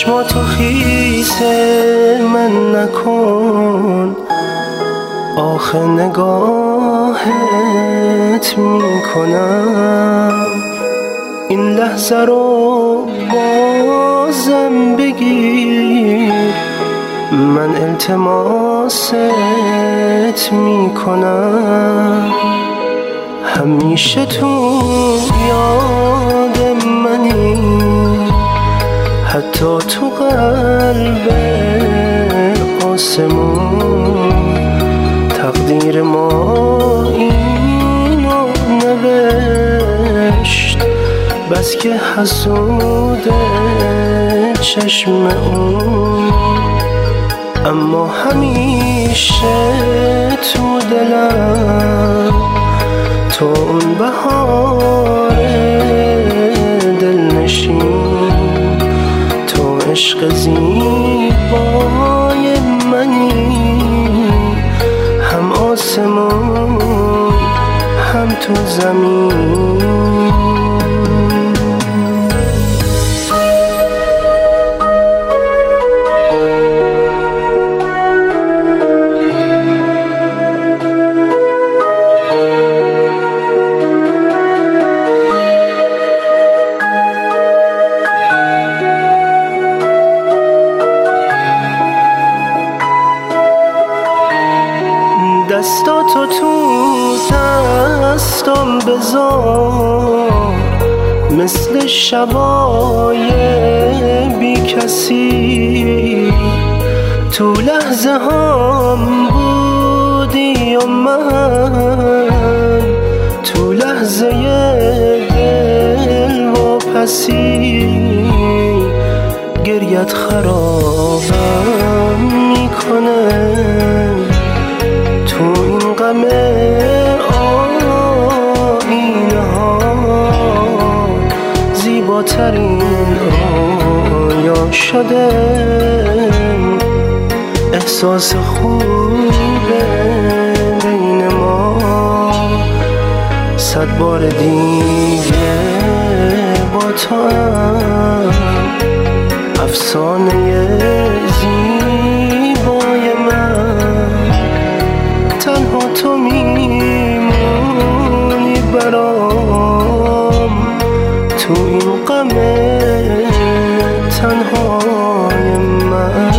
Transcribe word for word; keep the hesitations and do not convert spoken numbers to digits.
چشماتو خیسه من نکن، آخه نگاهت میکنم. این لحظه رو بازم بگیر، من التماست میکنم. همیشه تو یاد منی، حتی تو قلب آسمون. تقدیر ما اینو نوشت، بس که حسود چشم اون. اما همیشه تو دلم تو اون بهار دلنشین، تو عشق زیبای منی، هم آسمون هم تو زمین. دستاتو تو دستم بذار، مثل شبای بی کسی. تو لحظه هم بودی و من، تو لحظه دل و پسی. گریت خرابم میکنه، تو این غم آینه ها زیباترین رویا شده. احساس خوبه بین ما، صد بار دیگه با تو هم افسانه زیبای من. تنها تو میمونی برام، تو این غم تنهای من.